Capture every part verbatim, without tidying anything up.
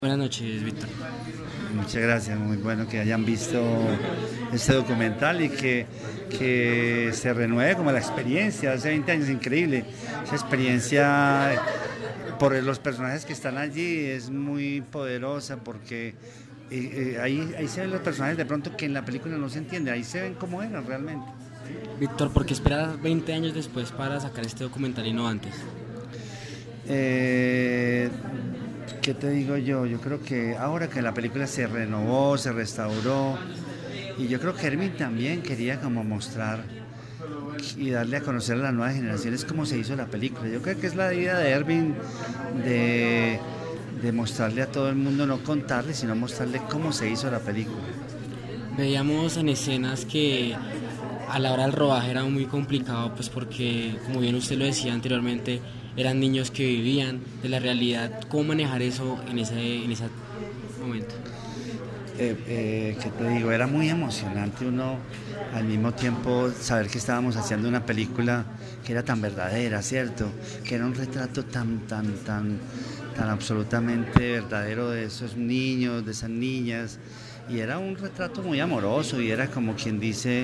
Buenas noches, Víctor. Muchas gracias, muy bueno que hayan visto este documental y que, que se renueve como la experiencia. Hace veinte años, increíble. Esa experiencia por los personajes que están allí es muy poderosa porque eh, eh, ahí, ahí se ven los personajes de pronto que en la película no se entiende, ahí se ven cómo eran realmente. Víctor, ¿por qué esperar veinte años después para sacar este documental y no antes? Eh, ¿Qué te digo yo? Yo creo que ahora que la película se renovó, se restauró, y yo creo que Hermin también quería como mostrar y darle a conocer a las nuevas generaciones cómo se hizo la película. Yo creo que es la idea de Hermin de, de mostrarle a todo el mundo, no contarle, sino mostrarle cómo se hizo la película. Veíamos en escenas que a la hora del rodaje era muy complicado, pues porque, como bien usted lo decía anteriormente, eran niños que vivían de la realidad. ¿Cómo manejar eso en ese, en ese momento? Eh, eh, ¿Qué te digo? Era muy emocionante uno al mismo tiempo saber que estábamos haciendo una película que era tan verdadera, ¿cierto? Que era un retrato tan, tan, tan, tan absolutamente verdadero de esos niños, de esas niñas, y era un retrato muy amoroso y era como quien dice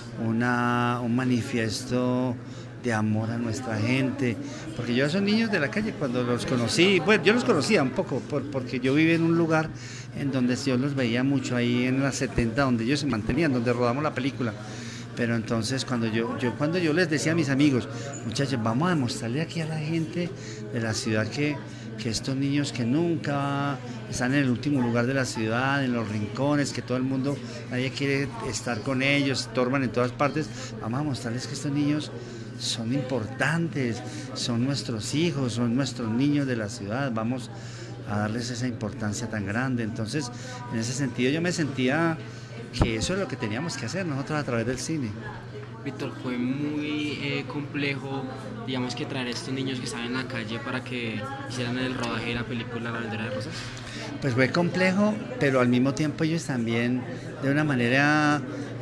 una, un manifiesto de amor a nuestra gente, porque yo a esos niños de la calle cuando los conocí, bueno, yo los conocía un poco, por, porque yo vivía en un lugar en donde yo los veía mucho, ahí en las setenta, donde ellos se mantenían, donde rodamos la película, pero entonces cuando yo, yo, cuando yo les decía a mis amigos, muchachos, vamos a demostrarle aquí a la gente de la ciudad que, que estos niños que nunca están en el último lugar de la ciudad, en los rincones, que todo el mundo, nadie quiere estar con ellos, estorban en todas partes, vamos a mostrarles que estos niños son importantes, son nuestros hijos, son nuestros niños de la ciudad, vamos a darles esa importancia tan grande. Entonces, en ese sentido yo me sentía que eso es lo que teníamos que hacer nosotros a través del cine. Víctor, fue muy eh, complejo, digamos, que traer a estos niños que estaban en la calle para que hicieran el rodaje de la película La Bandera de Rosas. Pues fue complejo, pero al mismo tiempo ellos también, de una manera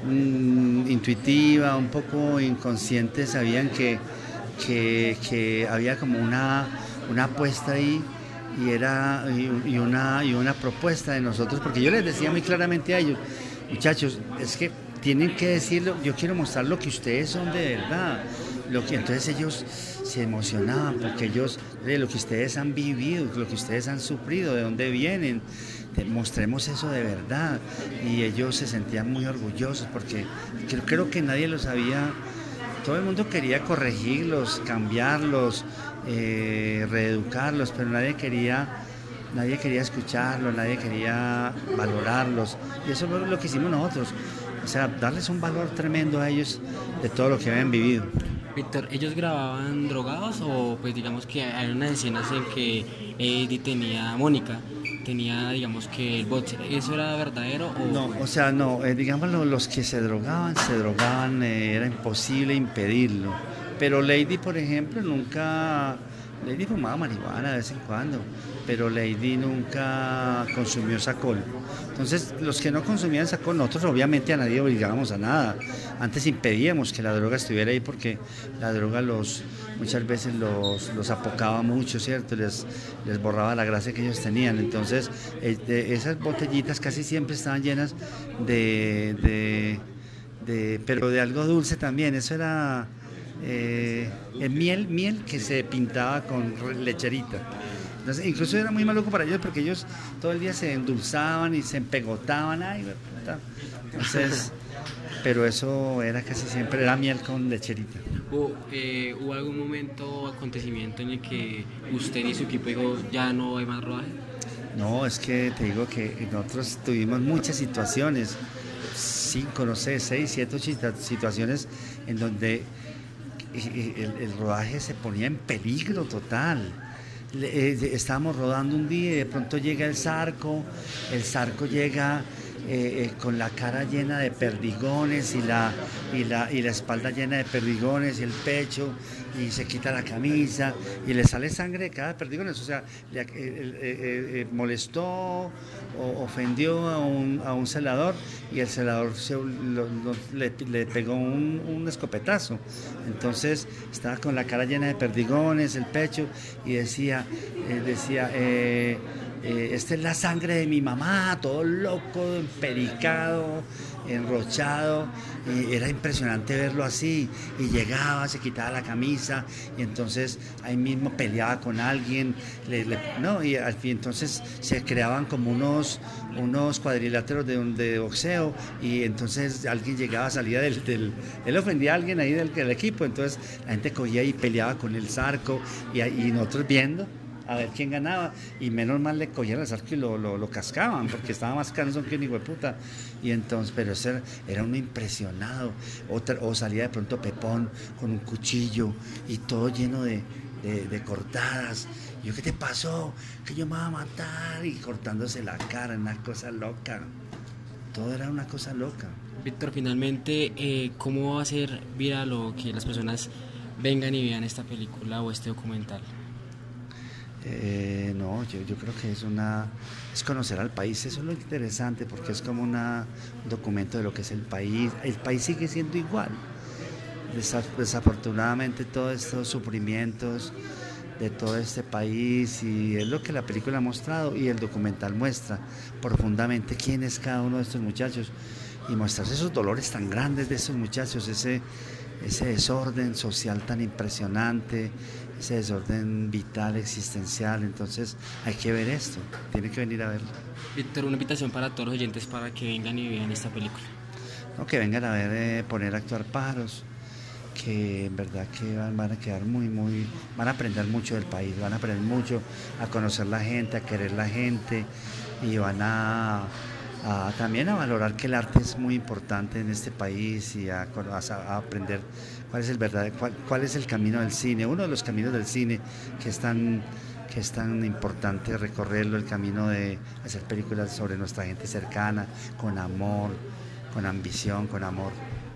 mmm, intuitiva, un poco inconsciente, sabían que, que, que había como una, una apuesta ahí y, era, y, y, una, y una propuesta de nosotros, porque yo les decía muy claramente a ellos, muchachos, es que tienen que decirlo, yo quiero mostrar lo que ustedes son de verdad. Lo que, entonces ellos se emocionaban porque ellos, de lo que ustedes han vivido, lo que ustedes han sufrido, de dónde vienen, de, mostremos eso de verdad. Y ellos se sentían muy orgullosos porque creo, creo que nadie los había, todo el mundo quería corregirlos, cambiarlos, eh, reeducarlos, pero nadie quería, nadie quería escucharlos, nadie quería valorarlos. Y eso es lo que hicimos nosotros. O sea, darles un valor tremendo a ellos de todo lo que habían vivido. Víctor, ¿ellos grababan drogados o pues digamos que hay unas escenas en que Eddie tenía, Mónica, tenía digamos que el bote, ¿eso era verdadero o...? No, o sea, no, eh, digamos los que se drogaban, se drogaban, eh, era imposible impedirlo. Pero Lady, por ejemplo, nunca... Lady fumaba marihuana de vez en cuando, pero Lady nunca consumió Sacol. Entonces, los que no consumían Sacol, nosotros obviamente a nadie obligábamos a nada. Antes impedíamos que la droga estuviera ahí porque la droga los muchas veces los, los apocaba mucho, ¿cierto? Les, les borraba la gracia que ellos tenían. Entonces, eh, de esas botellitas casi siempre estaban llenas de, de, de, pero de algo dulce también. Eso era... Eh, el miel, miel que se pintaba con lecherita. Entonces, incluso era muy maluco para ellos porque ellos todo el día se endulzaban y se empegotaban. Ay, entonces, pero eso era casi siempre, era miel con lecherita. ¿Hubo, eh, ¿Hubo algún momento, acontecimiento en el que usted y su equipo dijo ya no hay más rodaje? No, es que te digo que nosotros tuvimos muchas situaciones, cinco, no sé, seis, siete, ocho situaciones en donde El, el rodaje se ponía en peligro total. Estábamos rodando un día y de pronto llega el Zarco, el Zarco llega eh, eh, con la cara llena de perdigones y la, y, la, y la espalda llena de perdigones y el pecho, y se quita la camisa y le sale sangre de cada perdigones, o sea, le, eh, eh, eh, molestó o ofendió a un, a un celador y el celador se, lo, lo, le, le pegó un, un escopetazo. Entonces estaba con la cara llena de perdigones, el pecho, y decía, eh, decía eh, eh, esta es la sangre de mi mamá, todo loco, empericado, enrochado, y era impresionante verlo así, y llegaba, se quitaba la camisa, y entonces ahí mismo peleaba con alguien, le, le, no, y al fin entonces se creaban como unos, unos cuadriláteros de, de boxeo, y entonces alguien llegaba, salía del, del él ofendía a alguien ahí del, del equipo, entonces la gente cogía y peleaba con el Zarco, y, y nosotros viendo a ver quién ganaba, y menos mal le cogían al Zarco y lo, lo, lo cascaban, porque estaba más cansón que un hijo de puta, y entonces, pero ese era, era uno impresionado, Otra, o salía de pronto Pepón con un cuchillo, y todo lleno de, de, de cortadas, y yo, ¿qué te pasó? Que yo me iba a matar, y cortándose la cara, una cosa loca, todo era una cosa loca. Víctor, finalmente, eh, ¿cómo va a ser viral o que las personas vengan y vean esta película o este documental? Eh, no, yo, yo creo que es una es conocer al país, eso es lo interesante, porque es como una, un documento de lo que es el país. El país sigue siendo igual. Desafortunadamente todos estos sufrimientos de todo este país, y es lo que la película ha mostrado y el documental muestra profundamente quién es cada uno de estos muchachos, y mostrarse esos dolores tan grandes de estos muchachos, ese, ese desorden social tan impresionante, ese desorden vital, existencial. Entonces hay que ver esto, tiene que venir a verlo. Víctor, una invitación para todos los oyentes para que vengan y vean esta película. No, que vengan a ver, eh, poner a actuar pájaros, que en verdad que van, van a quedar muy, muy, van a aprender mucho del país, van a aprender mucho a conocer la gente, a querer la gente, y van a, a también a valorar que el arte es muy importante en este país, y a, a, a aprender cuál es el verdad, cuál, cuál es el camino del cine, uno de los caminos del cine que es tan, que es tan importante recorrerlo, el camino de hacer películas sobre nuestra gente cercana, con amor, con ambición, con amor.